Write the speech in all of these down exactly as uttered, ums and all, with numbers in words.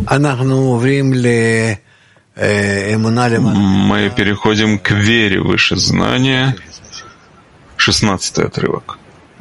Мы переходим к вере выше знания. Шестнадцатый отрывок.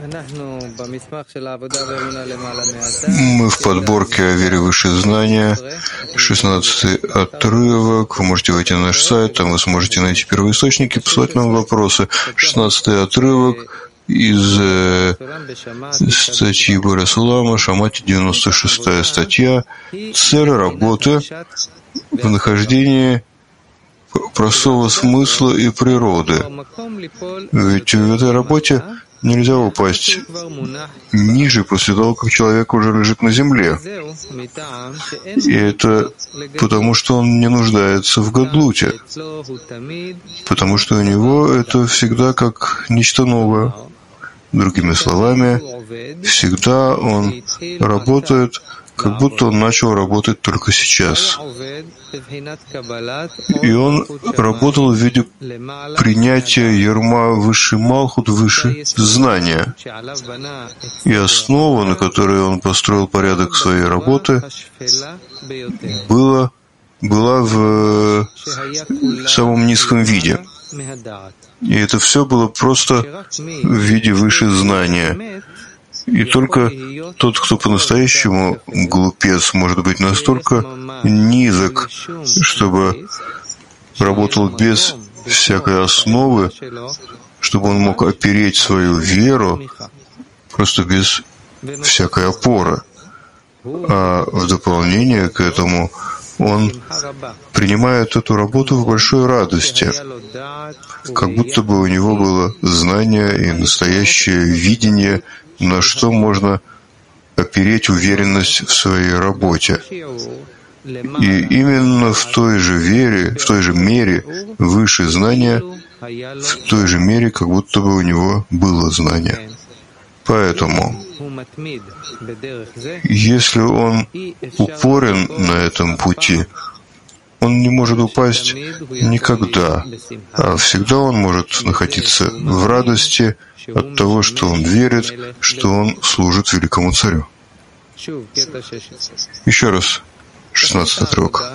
Мы в подборке о вере выше знания. Шестнадцатый отрывок. Вы можете войти на наш сайт, там вы сможете найти первоисточники, послать нам вопросы. Шестнадцатый отрывок из э, статьи Боре Сулама, Шамати, девяносто шестая статья. Цель работы в нахождении простого смысла и природы. Ведь в этой работе нельзя упасть ниже после того, как человек уже лежит на земле. И это потому, что он не нуждается в гадлуте. Потому что у него это всегда как нечто новое. Другими словами, всегда он работает, как будто он начал работать только сейчас. И он работал в виде принятия ярма высший Малхут, выше знания. И основа, на которой он построил порядок своей работы, была, была в самом низком виде. И это все было просто в виде выше знания. И только тот, кто по-настоящему глупец, может быть настолько низок, чтобы работал без всякой основы, чтобы он мог опереть свою веру просто без всякой опоры. А в дополнение к этому он принимает эту работу в большой радости, как будто бы у него было знание и настоящее видение, на что можно опереть уверенность в своей работе. И именно в той же вере, в той же мере выше знания, в той же мере, как будто бы у него было знание. Поэтому, если он упорен на этом пути, он не может упасть никогда, а всегда он может находиться в радости от того, что он верит, что он служит великому царю. Еще раз, шестнадцатый отрывок.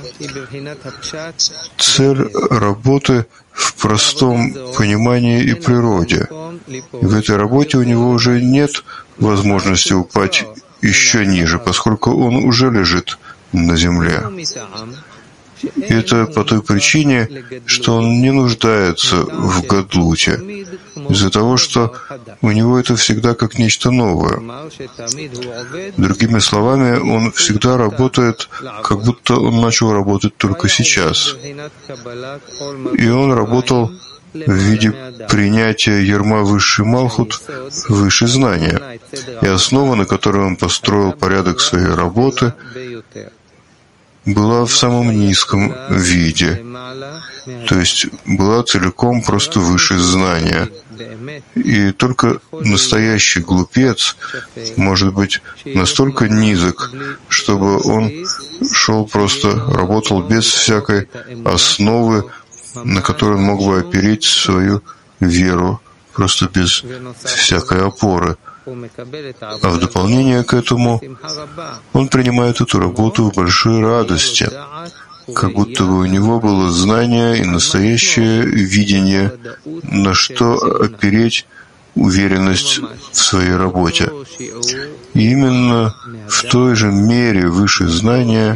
Цель работы в простом понимании и природе. В этой работе у него уже нет возможности упасть еще ниже, поскольку он уже лежит на земле. И это по той причине, что он не нуждается в гадлуте, из-за того, что у него это всегда как нечто новое. Другими словами, он всегда работает, как будто он начал работать только сейчас. И он работал в виде принятия ярма высший Малхут, выше знания. И основа, на которой он построил порядок своей работы, была в самом низком виде, то есть была целиком просто выше знания. И только настоящий глупец может быть настолько низок, чтобы он шел просто, работал без всякой основы, на которой он мог бы опереть свою веру, просто без всякой опоры. А в дополнение к этому он принимает эту работу в большой радости, как будто бы у него было знание и настоящее видение, на что опереть уверенность в своей работе. И именно в той же мере выше знания,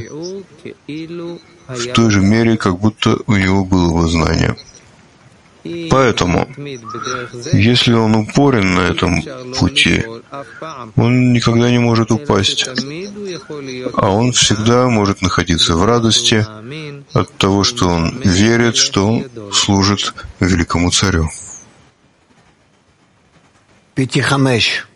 в той же мере, как будто у него было бы знание. Поэтому, если он упорен на этом пути, он никогда не может упасть, а он всегда может находиться в радости от того, что он верит, что он служит великому царю. Пятихамеш.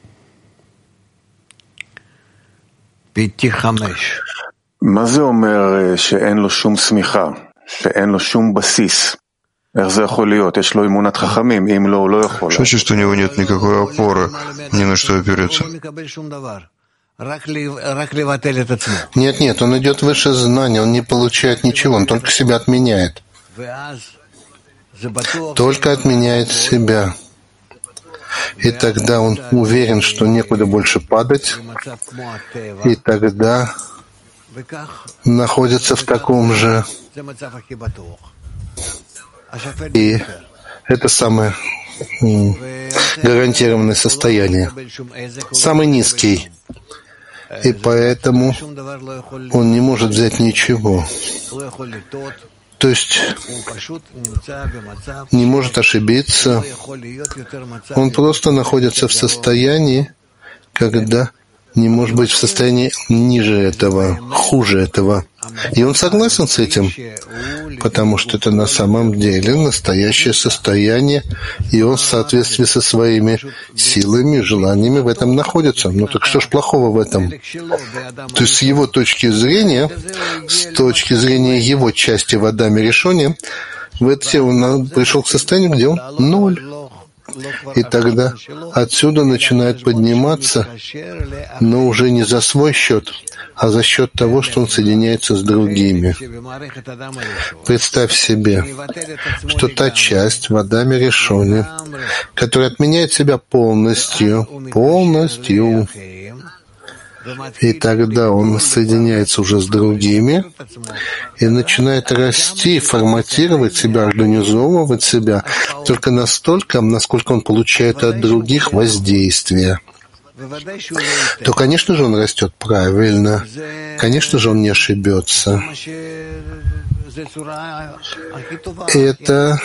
Пятихамеш. מה זה אומר שאין לו שום סמיכה, שאין לו שום בסיס? Что значит, что у него нет никакой опоры, ни на что опереться? Нет, нет, он идет выше знания, он не получает ничего, он только себя отменяет. Только отменяет себя. И тогда он уверен, что некуда больше падать, и тогда находится в таком же. И это самое гарантированное состояние, самый низкий. И поэтому он не может взять ничего. То есть не может ошибиться. Он просто находится в состоянии, когда не может быть в состоянии ниже этого, хуже этого. И он согласен с этим, потому что это на самом деле настоящее состояние, и он в соответствии со своими силами, желаниями в этом находится. Ну так что ж плохого в этом? То есть с его точки зрения, с точки зрения его части в Адаме решения, в этом он пришел к состоянию, где он ноль. И тогда отсюда начинает подниматься, но уже не за свой счет, а за счет того, что он соединяется с другими. Представь себе, что та часть в Адаме решения, которая отменяет себя полностью, полностью, и тогда он соединяется уже с другими и начинает расти, форматировать себя, организовывать себя только настолько, насколько он получает от других воздействие. То, конечно же, он растет правильно, конечно же, он не ошибется. Это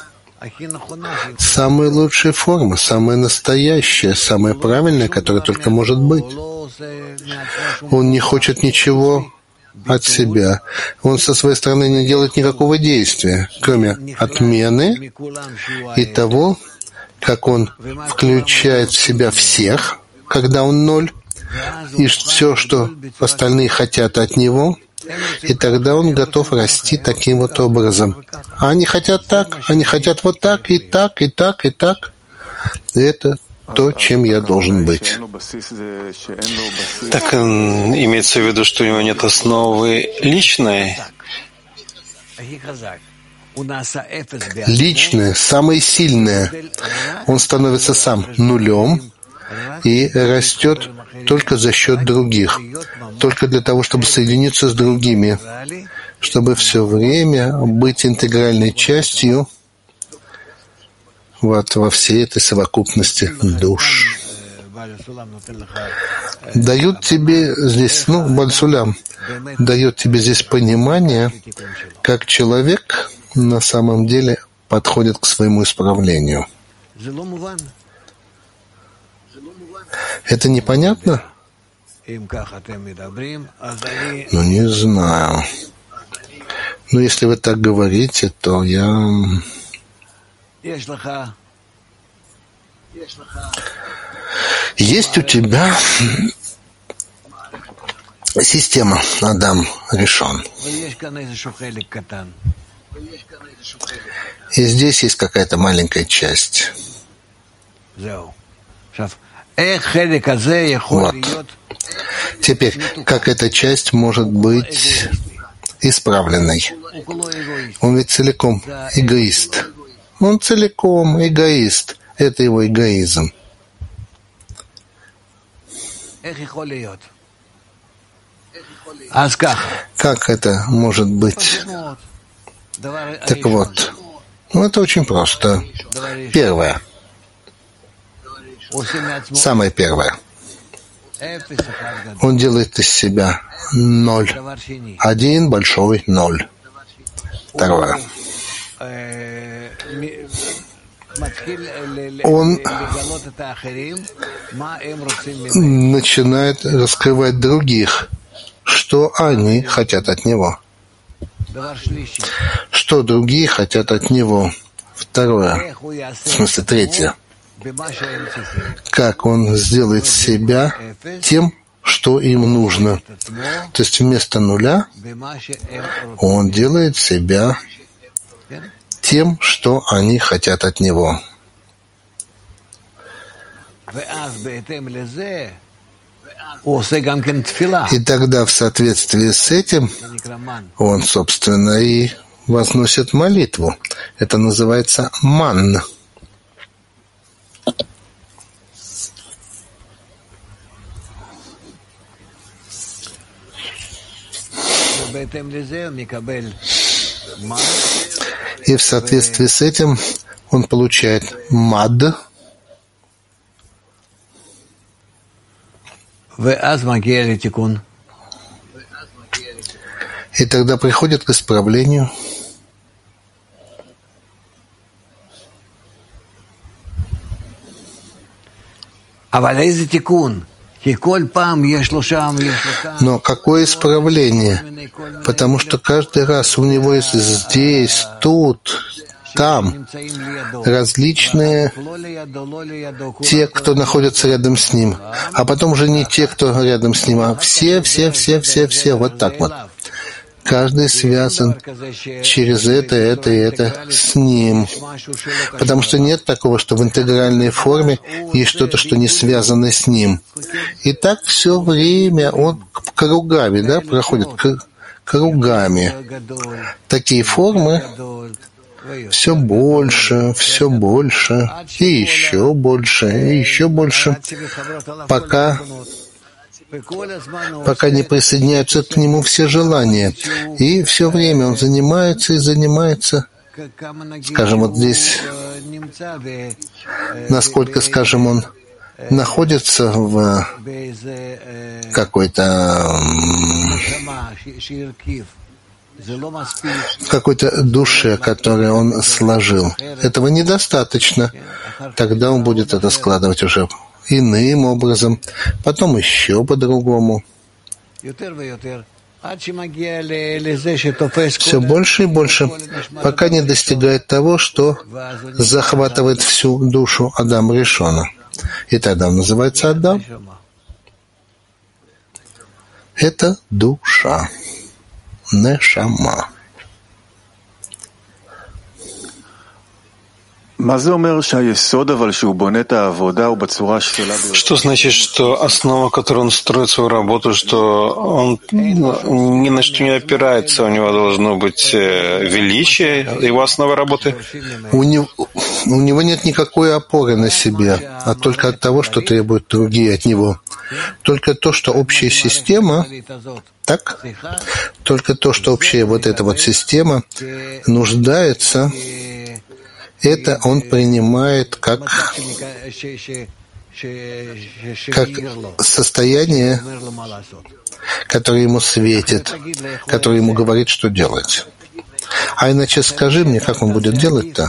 самая лучшая форма, самая настоящая, самая правильная, которая только может быть. Он не хочет ничего от себя. Он со своей стороны не делает никакого действия, кроме отмены и того, как он включает в себя всех, когда он ноль, и все, что остальные хотят от него, и тогда он готов расти таким вот образом. А они хотят так, они хотят вот так, и так, и так, и так. И это то, чем я должен быть. Так имеется в виду, что у него нет основы личной? Личное, самое сильное. Он становится сам нулем и растет только за счет других, только для того, чтобы соединиться с другими, чтобы все время быть интегральной частью вот во всей этой совокупности душ. Дают тебе здесь, ну, Бальсулям, дает тебе здесь понимание, как человек на самом деле подходит к своему исправлению. Это непонятно? Ну, не знаю. Но если вы так говорите, то я... Есть у тебя система Адам решен. И здесь есть какая-то маленькая часть. Вот. Теперь, как эта часть может быть исправленной? Он ведь целиком эгоист. Он целиком эгоист. Это его эгоизм. Как это может быть? Так вот, ну это очень просто. Первое. Самое первое. Он делает из себя ноль. Один большой ноль. Второе. Он начинает раскрывать других, что они хотят от него. Что другие хотят от него. Второе. В смысле, третье. Как он сделает себя тем, что им нужно. То есть вместо нуля он делает себя тем, что они хотят от него. И тогда в соответствии с этим он, собственно, и возносит молитву. Это называется ман. И в соответствии с этим он получает мад, и тогда приходит к исправлению. Но какое исправление? Потому что каждый раз у него есть здесь, тут, там различные те, кто находится рядом с ним, а потом уже не те, кто рядом с ним, а все, все, все, все, все, вот так вот. Каждый связан через это, это и это с ним. Потому что нет такого, что в интегральной форме есть что-то, что не связано с ним. И так все время он кругами, да, проходит кругами. Такие формы все больше, все больше, и еще больше, и еще больше, пока пока не присоединяются к нему все желания. И все время он занимается и занимается, скажем, вот здесь, насколько, скажем, он находится в какой-то в какой-то душе, которую он сложил. Этого недостаточно. Тогда он будет это складывать уже иным образом, потом еще по-другому. Все больше и больше, пока не достигает того, что захватывает всю душу Адам Ришона. И тогда он называется Адам. Это душа, нешама. Что значит, что основа, которой он строит свою работу, что он ни на что не опирается, у него должно быть величие, его основа работы? У него, у него нет никакой опоры на себе, а только от того, что требуют другие от него. Только то, что общая система, так? Только то, что общая вот эта вот система нуждается, это он принимает как, как состояние, которое ему светит, которое ему говорит, что делать. А иначе скажи мне, как он будет делать-то?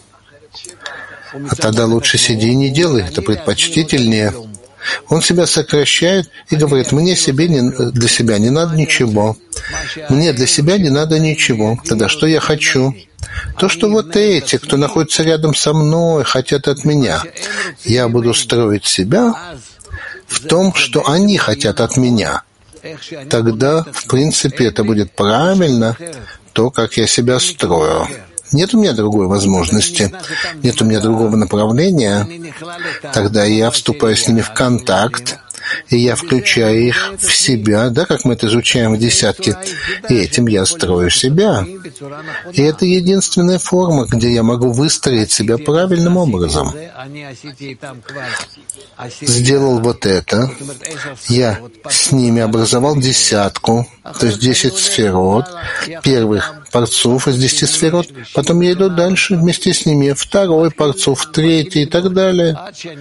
А тогда лучше сиди и не делай, это предпочтительнее. Он себя сокращает и говорит: мне себе не, для себя не надо ничего. Мне для себя не надо ничего. Тогда что я хочу? То, что вот эти, кто находится рядом со мной, хотят от меня. Я буду строить себя в том, что они хотят от меня. Тогда, в принципе, это будет правильно, то, как я себя строю. Нет у меня другой возможности, нет у меня другого направления. Тогда я вступаю с ними в контакт, и я включаю их в себя, да, как мы это изучаем в десятке, и этим я строю себя. И это единственная форма, где я могу выстроить себя правильным образом. Сделал вот это, я с ними образовал десятку, то есть десять сферот, первых парцуф из десяти сферот, потом я иду дальше вместе с ними, второй парцуф, третий и так далее.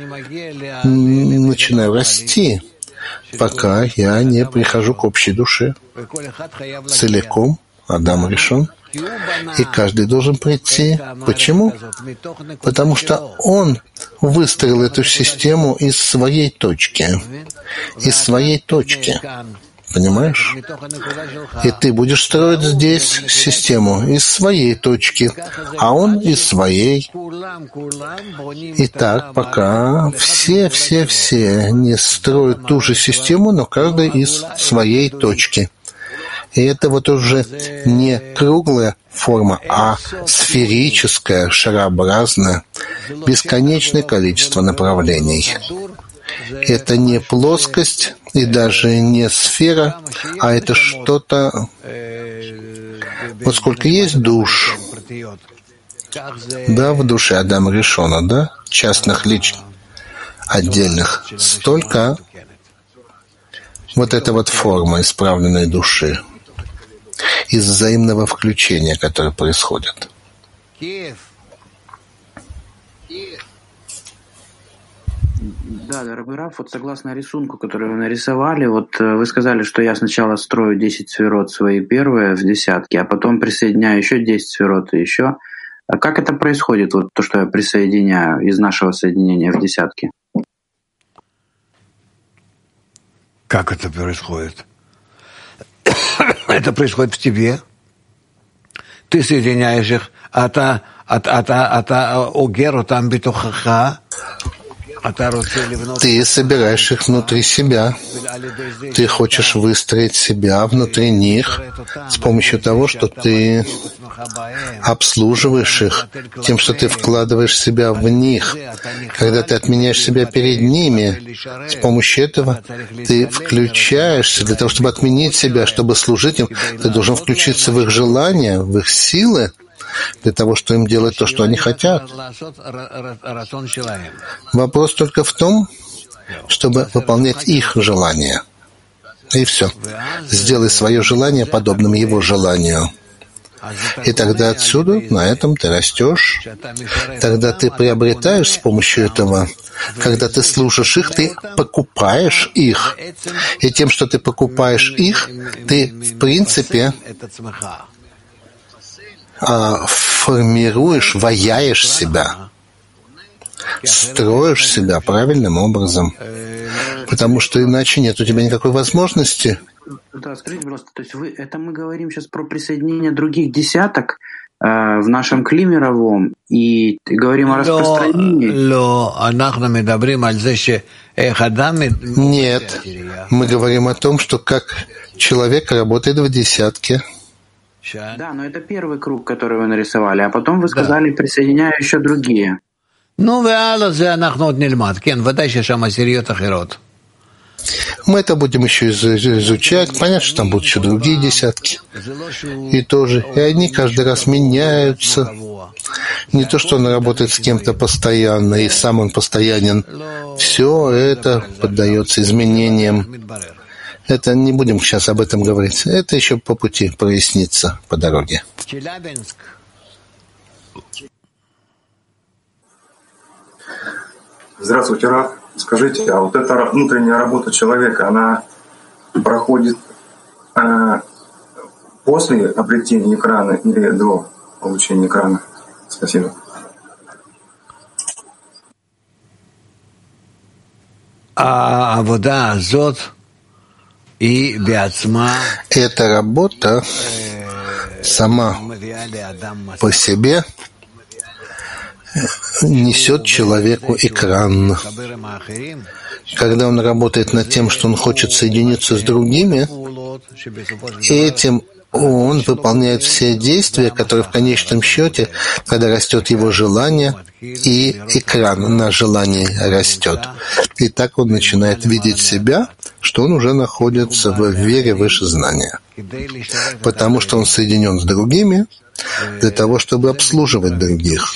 Начинаю расти, пока я не прихожу к общей душе. Целиком Адам Ришон. И каждый должен прийти. Почему? Потому что он выстроил эту систему из своей точки. Из своей точки. Понимаешь? И ты будешь строить здесь систему из своей точки, а он из своей. И так, пока все-все-все не строят ту же систему, но каждый из своей точки. И это вот уже не круглая форма, а сферическая, шарообразная, бесконечное количество направлений. Это не плоскость и даже не сфера, а это что-то... Вот сколько есть душ, да, в душе Адама Ришона, да, частных лич, отдельных, столько вот эта вот форма исправленной души. из взаимного включения, которое происходит. Да, дорогой Раф, вот согласно рисунку, который вы нарисовали, вот вы сказали, что я сначала строю десять сферот свои первые в десятке, а потом присоединяю еще десять сферот и еще. А как это происходит, вот то, что я присоединяю из нашего соединения в десятке? Как это происходит? Это происходит в тебе. Ты соединяешь их, а та, а та, а та, а та, огеру там битухаха. Ты собираешь их внутри себя. Ты хочешь выстроить себя внутри них с помощью того, что ты обслуживаешь их, тем, что ты вкладываешь себя в них. Когда ты отменяешь себя перед ними, с помощью этого ты включаешься. Для того, чтобы отменить себя, чтобы служить им, ты должен включиться в их желания, в их силы, для того, чтобы им делать то, что они хотят. Вопрос только в том, чтобы выполнять их желания. И все. Сделай свое желание подобным его желанию. И тогда отсюда, на этом ты растешь. Тогда ты приобретаешь с помощью этого. Когда ты слушаешь их, ты покупаешь их. И тем, что ты покупаешь их, ты, в принципе, формируешь, ваяешь себя, строишь себя правильным образом, потому что иначе нет у тебя никакой возможности. Да, скажите просто, то есть вы, это мы говорим сейчас про присоединение других десяток э, в нашем кли мировом и говорим о распространении? Нет, мы говорим о том, что как человек работает в десятке. Да, но это первый круг, который вы нарисовали, а потом вы сказали, да, присоединяю еще другие. Мы это будем еще изучать. Понятно, что там будут еще другие десятки. И тоже. И они каждый раз меняются. Не то, что он работает с кем-то постоянно, и сам он постоянен. Все это поддается изменениям. Это не будем сейчас об этом говорить. Это еще по пути прояснится по дороге. Здравствуйте, Раф. Скажите, а вот эта внутренняя работа человека, она проходит э, после обретения экрана или до получения экрана? Спасибо. А авода зот и биацма. Эта работа сама по себе несет человеку экран. Когда он работает над тем, что он хочет соединиться с другими, этим он выполняет все действия, которые в конечном счете, когда растет его желание, и экран на желании растет. И так он начинает видеть себя, что он уже находится в вере выше знания. Потому что он соединен с другими, для того, чтобы обслуживать других.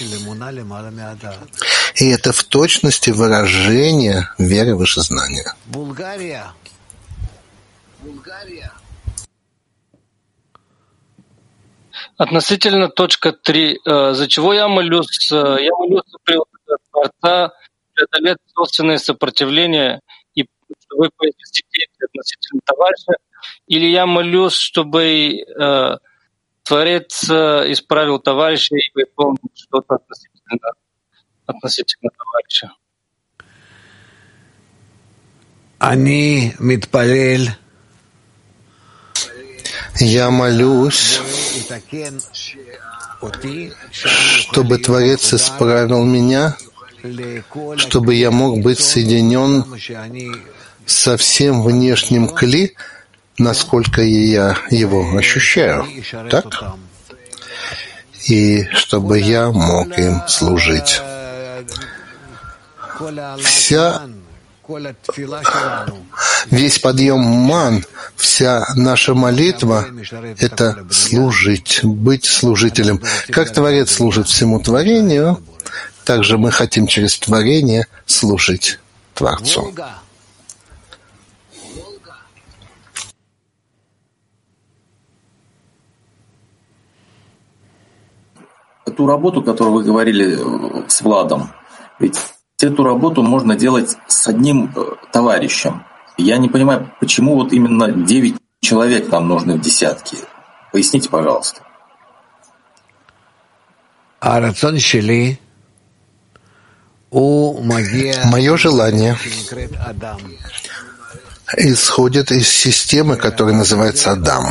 И это в точности выражение веры выше знания. Относительно точка три, за чего я молюсь? Я молюсь, чтобы Творца преодолеть собственное сопротивление и чтобы произвести действия относительно товарища, или я молюсь, чтобы э, Творец исправил товарища и выполнил что-то относительно, относительно товарища. Ани митпалель. Я молюсь, чтобы Творец исправил меня, чтобы я мог быть соединен со всем внешним кли, насколько я его ощущаю, так? И чтобы я мог им служить. Вся Весь подъем ман, вся наша молитва — это служить, быть служителем. Как Творец служит всему творению, так же мы хотим через творение служить Творцу. ту работу, которую вы говорили с Владом, ведь эту работу можно делать с одним товарищем. Я не понимаю, почему вот именно девять человек нам нужны в десятке. Поясните, пожалуйста. Мое желание исходит из системы, которая называется Адам.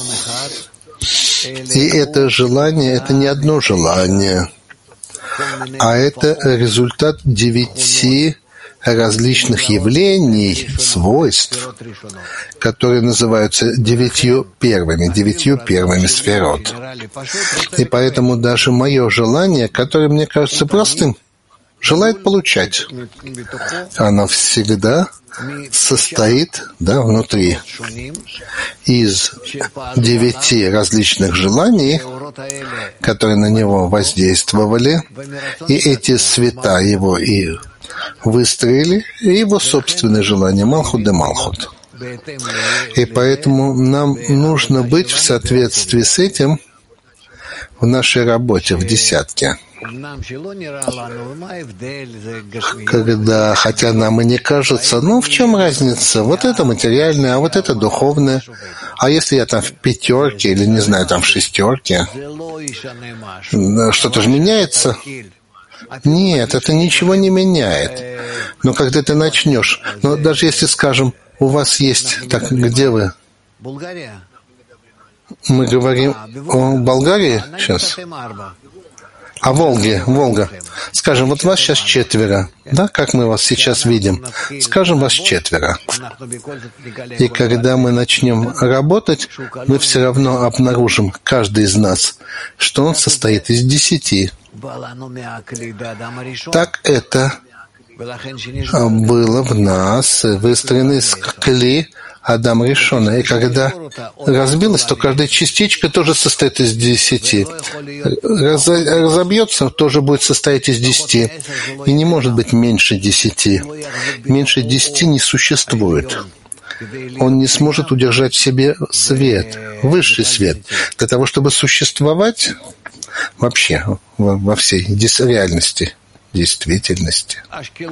И это желание — это не одно желание, а это результат девяти различных явлений, свойств, которые называются девятью первыми, девятью первыми сферот. И поэтому даже мое желание, которое мне кажется простым, желает получать, оно всегда состоит, да, внутри из девяти различных желаний, которые на него воздействовали, и эти света его и выстроили, и его собственное желание Малхут де Малхут. И поэтому нам нужно быть в соответствии с этим в нашей работе в десятке. Когда, хотя нам и не кажется, ну в чем разница? Вот это материальное, а вот это духовное. А если я там в пятерке или, не знаю, там в шестерке, что-то же меняется? Нет, это ничего не меняет. Но когда ты начнешь, но даже если, скажем, у вас есть, так где вы? Мы говорим о Болгарии сейчас? О Волге, Волга. Скажем, вот вас сейчас четверо, да, как мы вас сейчас видим. Скажем, вас четверо. И когда мы начнем работать, мы все равно обнаружим, каждый из нас, что он состоит из десяти. Так это было в нас, выстроено из кли Адам Ришона. И когда разбилось, то каждая частичка тоже состоит из десяти. Разобьется, тоже будет состоять из десяти. И не может быть меньше десяти. Меньше десяти не существует. Он не сможет удержать в себе свет, высший свет. Для того, чтобы существовать вообще во всей реальности, действительности.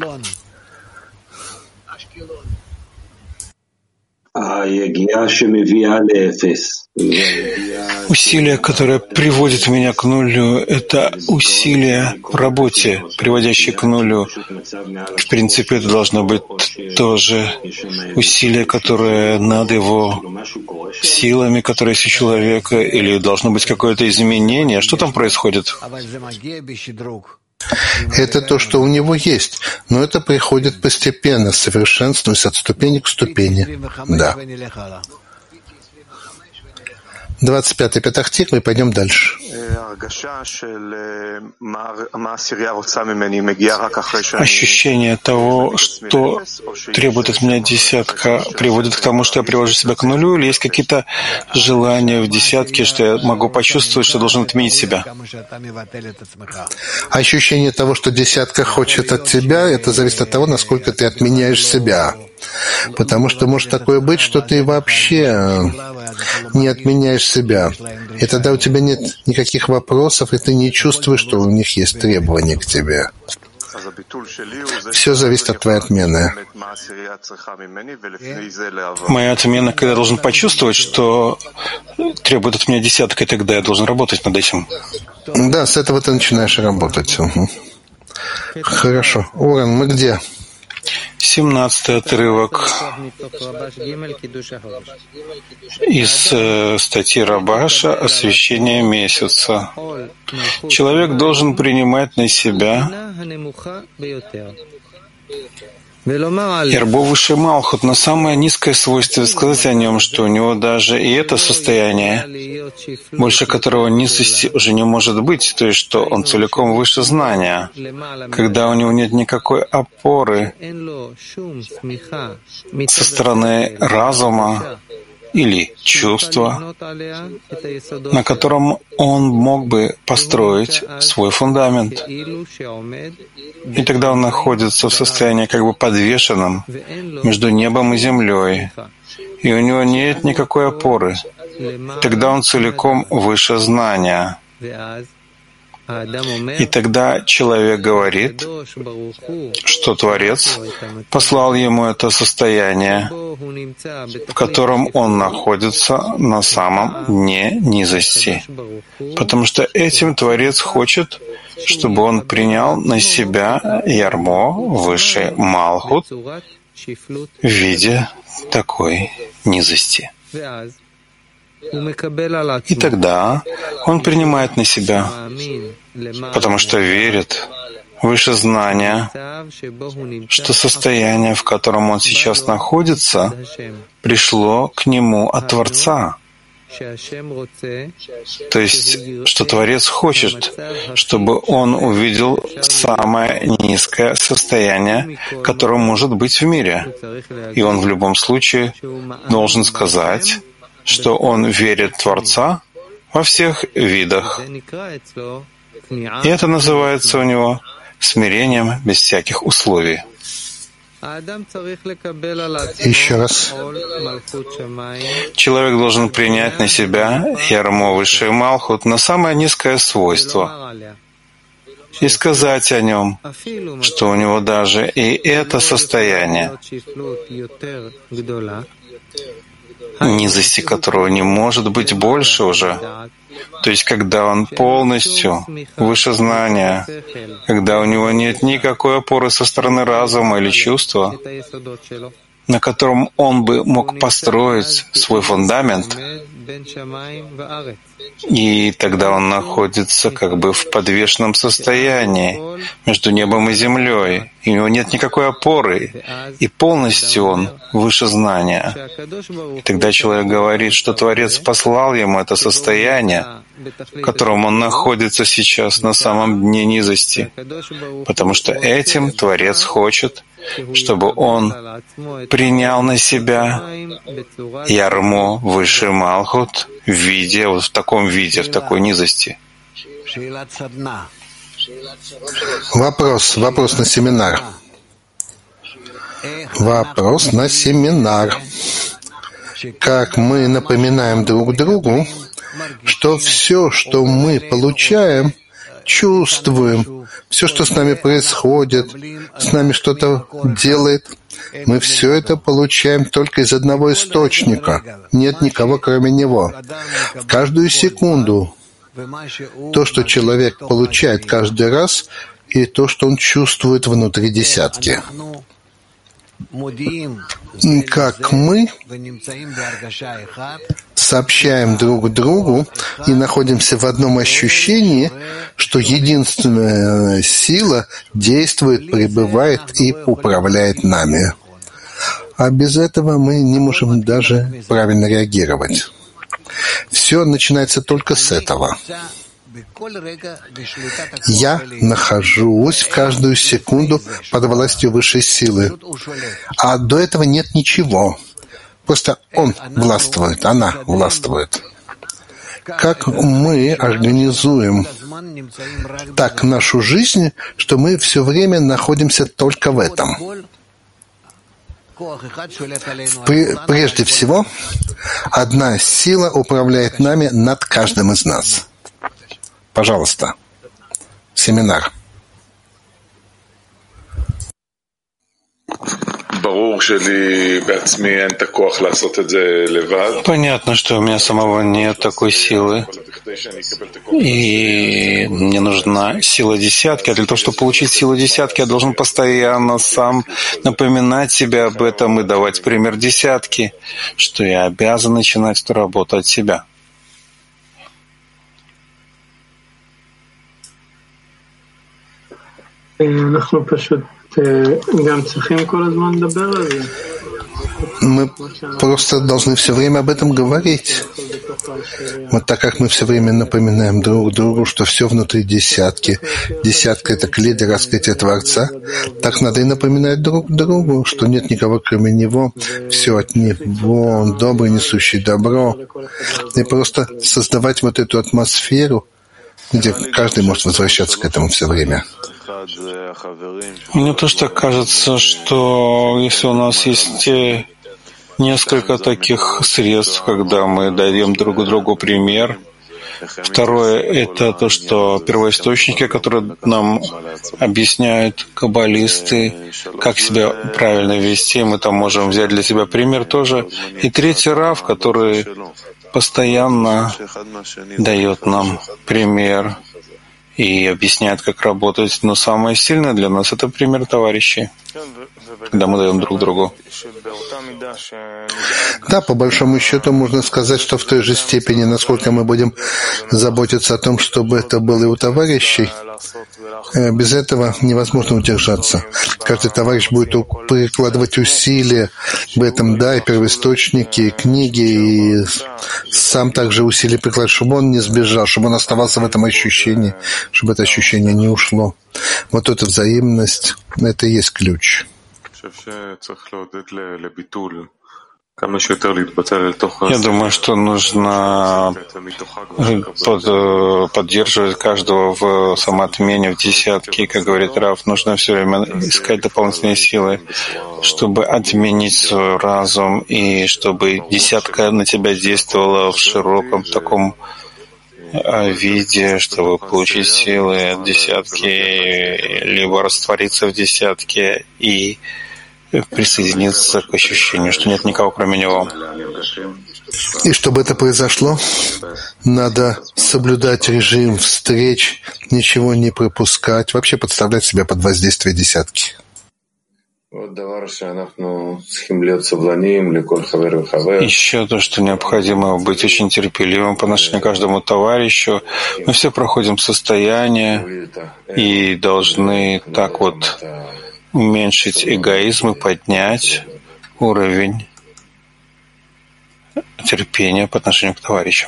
Усилие, которое приводит меня к нулю, это усилие в работе, приводящее к нулю. В принципе, это должно быть тоже усилие, которое над его силами, которые есть у человека, или должно быть какое-то изменение. Что там происходит? Это то, что у него есть, но это приходит постепенно, совершенствуясь от ступени к ступени. Да. двадцать пятый Петах-Тиква, и пойдем дальше. Ощущение того, что требует от меня десятка, приводит к тому, что я привожу себя к нулю, или есть какие-то желания в десятке, что я могу почувствовать, что должен отменить себя? Ощущение того, что десятка хочет от тебя, это зависит от того, насколько ты отменяешь себя. Потому что может такое быть, что ты вообще не отменяешь себя. И тогда у тебя нет никаких вопросов, и ты не чувствуешь, что у них есть требования к тебе. Все зависит от твоей отмены. Моя отмена, когда я должен почувствовать, что требует от меня десятка, и тогда я должен работать над этим. Да, с этого ты начинаешь работать. Угу. Хорошо. Оран, мы где? семнадцатый отрывок из э, статьи Рабаша «Освещение месяца». Человек должен принимать на себя Ирбо выше Малхут, но самое низкое свойство — сказать о нем, что у него даже и это состояние, больше которого низости уже не может быть, то есть что он целиком выше знания, когда у него нет никакой опоры со стороны разума или чувства, на котором он мог бы построить свой фундамент. И тогда он находится в состоянии как бы подвешенном между небом и землей, и у него нет никакой опоры. Тогда он целиком выше знания. И тогда человек говорит, что Творец послал ему это состояние, в котором он находится на самом дне низости, потому что этим Творец хочет, чтобы он принял на себя ярмо высшей Малхут в виде такой низости. И тогда он принимает на себя, потому что верит выше знания, что состояние, в котором он сейчас находится, пришло к нему от Творца. То есть, что Творец хочет, чтобы он увидел самое низкое состояние, которое может быть в мире. И он в любом случае должен сказать, что он верит в Творца во всех видах. И это называется у него смирением без всяких условий. Еще раз. Человек должен принять на себя ярмо высшей Малхут на самое низкое свойство и сказать о нем, что у него даже и это состояние, низости которого не может быть больше уже. То есть, когда он полностью выше знания, когда у него нет никакой опоры со стороны разума или чувства, на котором он бы мог построить свой фундамент, и тогда он находится как бы в подвешенном состоянии между небом и землей, и у него нет никакой опоры, и полностью он выше знания. И тогда человек говорит, что Творец послал ему это состояние, в котором он находится сейчас на самом дне низости, потому что этим Творец хочет, чтобы он принял на себя ярмо высший Малхут в виде, вот в таком виде, в такой низости. Вопрос, вопрос на семинар. Вопрос на семинар. Как мы напоминаем друг другу, что все, что мы получаем, чувствуем, все, что с нами происходит, с нами что-то делает, мы все это получаем только из одного источника. Нет никого, кроме него. В каждую секунду то, что человек получает каждый раз, и то, что он чувствует внутри десятки. Как мы сообщаем друг другу и находимся в одном ощущении, что единственная сила действует, пребывает и управляет нами. А без этого мы не можем даже правильно реагировать. Все начинается только с этого. Я нахожусь в каждую секунду под властью высшей силы. А до этого нет ничего. Просто он властвует, она властвует. Как мы организуем так нашу жизнь, что мы все время находимся только в этом? Прежде всего, одна сила управляет нами над каждым из нас. Пожалуйста, семинар. Понятно, что у меня самого нет такой силы, и мне нужна сила десятки. А для того, чтобы получить силу десятки, я должен постоянно сам напоминать себе об этом и давать пример десятки, что я обязан начинать эту работу от себя. Мы просто должны все время об этом говорить. Вот так как мы все время напоминаем друг другу, что все внутри десятки. Десятка — это клида раскрытия Творца. Так надо и напоминать друг другу, что нет никого, кроме Него. Все от Него. Он добрый, несущий добро. И просто создавать вот эту атмосферу, где каждый может возвращаться к этому все время. Мне тоже так кажется, что если у нас есть несколько таких средств, когда мы даем друг другу пример, Второе — это то, что первоисточники, которые нам объясняют каббалисты, как себя правильно вести, мы там можем взять для себя пример тоже. И третий Рав, который постоянно дает нам пример и объясняет, как работать. Но самое сильное для нас — это пример товарищей, когда мы даем друг другу. Да, по большому счету можно сказать, что в той же степени, насколько мы будем заботиться о том, чтобы это было и у товарищей, без этого невозможно удержаться. Каждый товарищ будет прикладывать усилия в этом, да, и первоисточники, и книги, и сам также усилия прикладывать, чтобы он не сбежал, чтобы он оставался в этом ощущении, чтобы это ощущение не ушло. Вот эта взаимность, это и есть ключ. Я думаю, что нужно под, поддерживать каждого в самоотмене, в десятке. Как говорит Рав, нужно все время искать дополнительные силы, чтобы отменить свой разум, и чтобы десятка на тебя действовала в широком таком виде, чтобы получить силы от десятки, либо раствориться в десятке и присоединиться к ощущению, что нет никого, кроме него. И чтобы это произошло, надо соблюдать режим встреч, ничего не пропускать, вообще подставлять себя под воздействие десятки. Еще то, что необходимо быть очень терпеливым по отношению к каждому товарищу. Мы все проходим состояние и должны так вот уменьшить эгоизм и поднять уровень терпения по отношению к товарищам.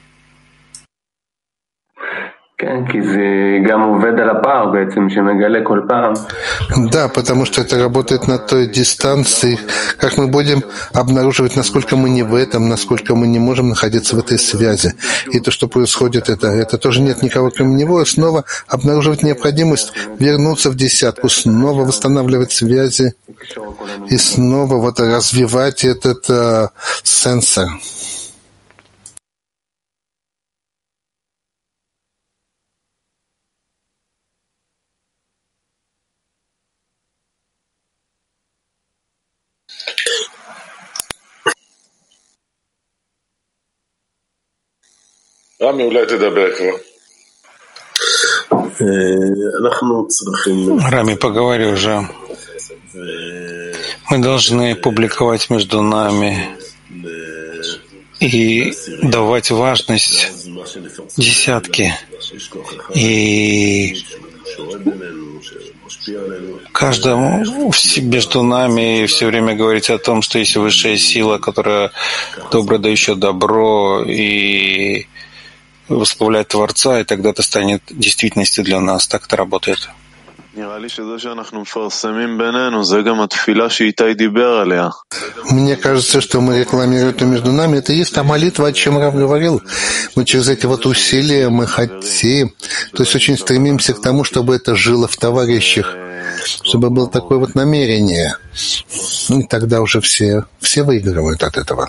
Да, потому что это работает на той дистанции, как мы будем обнаруживать, насколько мы не в этом, насколько мы не можем находиться в этой связи. И то, что происходит, это, это тоже нет никого кроме него, и снова обнаруживать необходимость вернуться в десятку, снова восстанавливать связи и снова вот развивать этот uh, сенсор. Рами, поговори уже. Мы должны публиковать между нами и давать важность десятке. И каждому между нами все время говорить о том, что есть высшая сила, которая добро дающая добро и восславляет Творца, и тогда это станет действительностью для нас. Так это работает. Мне кажется, что мы рекламируем это между нами. Это и есть та молитва, о чем Рав говорил. Мы через эти вот усилия мы хотим, то есть очень стремимся к тому, чтобы это жило в товарищах, чтобы было такое вот намерение. И тогда уже все, все выигрывают от этого.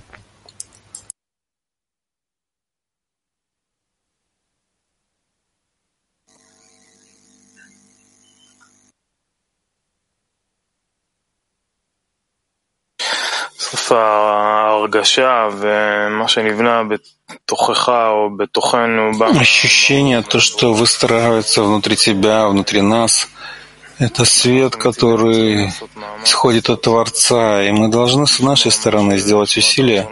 Ощущение, то, что выстраивается внутри тебя, внутри нас, это свет, который исходит от Творца, и мы должны с нашей стороны сделать усилия,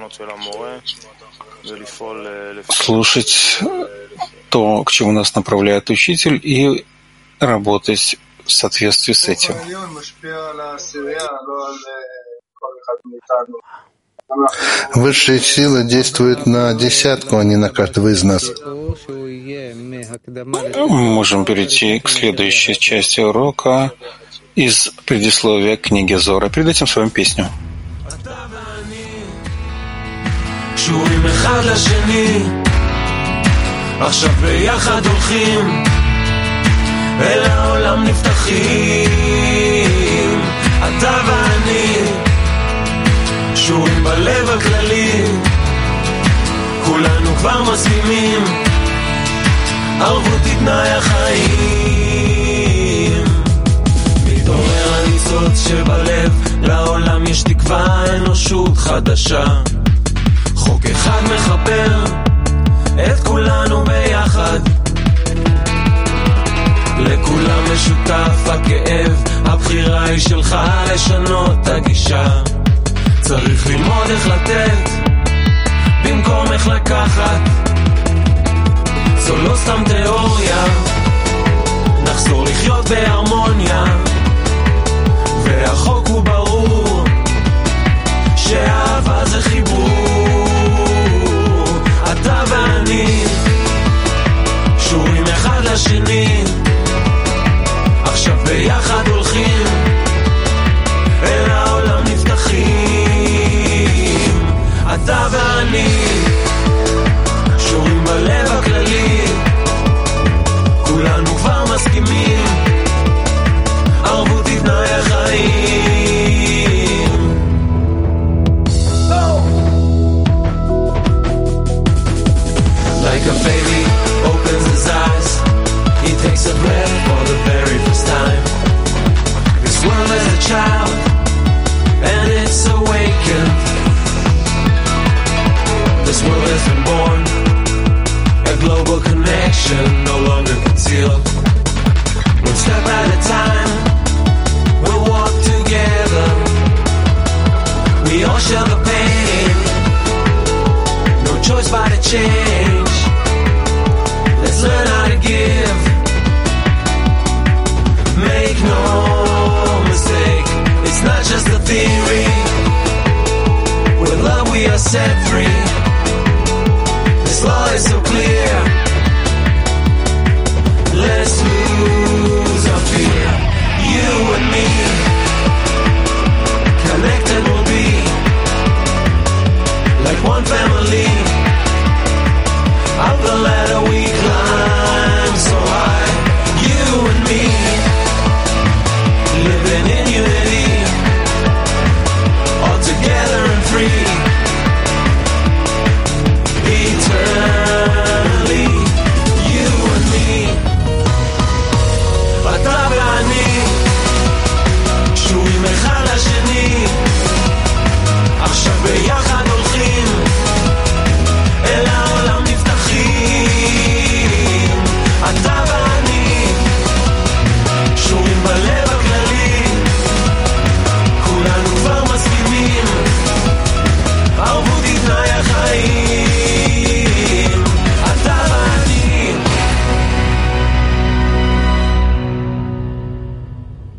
слушать то, к чему нас направляет учитель, и работать в соответствии с этим. Высшая сила действует на десятку, а не на каждого из нас. Мы можем перейти к следующей части урока из предисловия книги Зора. Перед этим с вами песню. שורים בלב הכללי, כולנו כבר מסכימים, ערבות היא תנאי החיים. מתעורר הניצוץ שבלב, לעולם יש תקווה, אנושות חדשה. חוק אחד מחבר את כולנו ביחד, לכולם משותף הכאב, הבחירה היא שלך לשנות את הגישה. צריך ללמוד איך לתת במקום איך לקחת, זו לא סתם תיאוריה, נחזור לחיות בהרמוניה. והחוק הוא ברור, שאהבה זה חיבור, אתה ואני קשורים אחד לשני, עכשיו ביחד הולכים אל העולם נפתחים. אתה ואני קשורים בלב הכללי, כולנו כבר מסכימים, ערבות היא תנאי החיים. Like a baby opens his eyes, he takes a breath for the very first time. This world is a child and it's awakened. This world has been born, a global connection no longer concealed. One step at a time, we'll walk together. We all share the pain, no choice but to change.